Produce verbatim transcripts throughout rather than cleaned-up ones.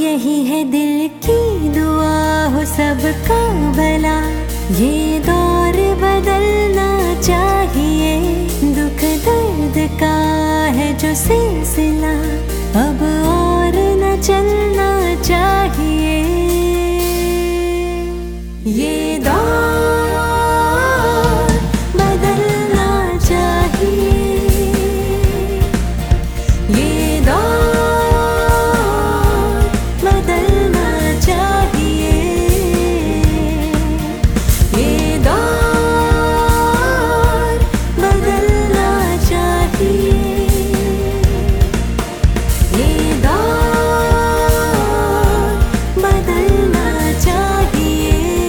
यही है दिल की दुआ हो सबका भला, ये दौर बदलना चाहिए। दुख दर्द का है जो सिलसिला, अब और न चलना चाहिए। ये दौर बदलना चाहिए, ये दौर बदलना चाहिए, ये दौर बदलना चाहिए, ये दौर बदलना चाहिए।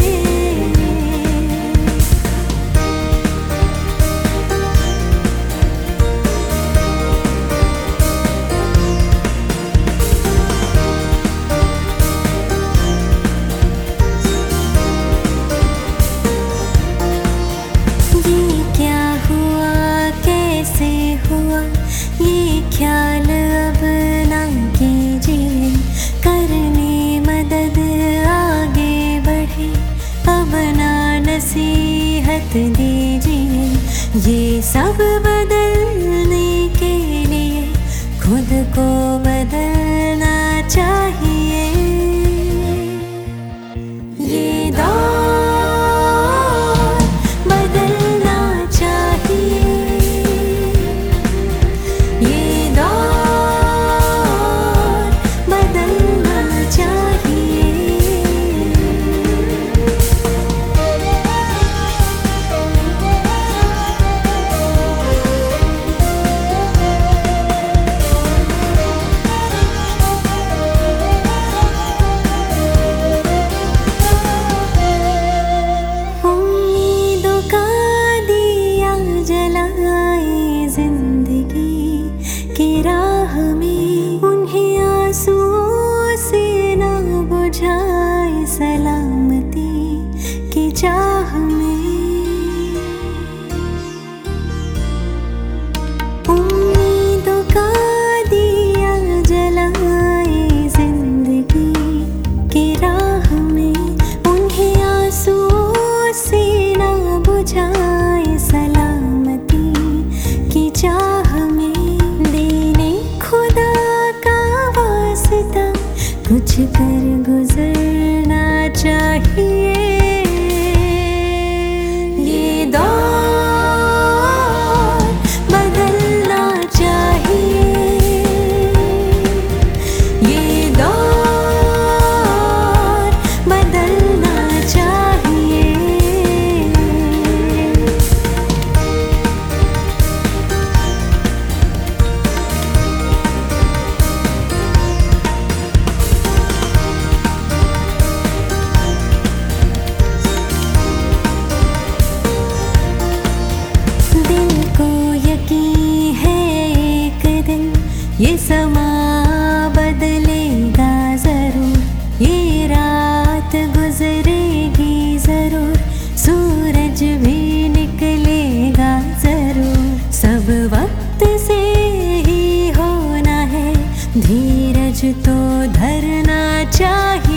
ये क्या हुआ कैसे हुआ ये ख्याल अब ना कीजिए, करने मदद आगे बढ़े अब ना नसीहत दीजिए। ये सब बदलने के लिए खुद को बदलना चाहिए। ये दौर बदलना चाहिए, ये दौर बदलना चाहिए। उम्मीदों का दिया जलाए जिंदगी की राह में, उन्हें आंसुओं से ना बुझाए सलामती की चाह में। उम्मीदों का दिया जलाए जिंदगी की राह में, उन्हें आंसुओं से ना बुझाए सलामती की चाह में। देने खुदा का वास्ता कुछ कर गुजरना चाहिए। ये दौर बदलना चाहिए, ये दौर बदलना चाहिए। दिल को यकीन है एक दिन ये समा बदलेगा जरूर, ये रात गुजरेगी जरूर, सूरज भी निकलेगा जरूर। सब वक्त से ही होना है, धीरज तो धरना चाहिए।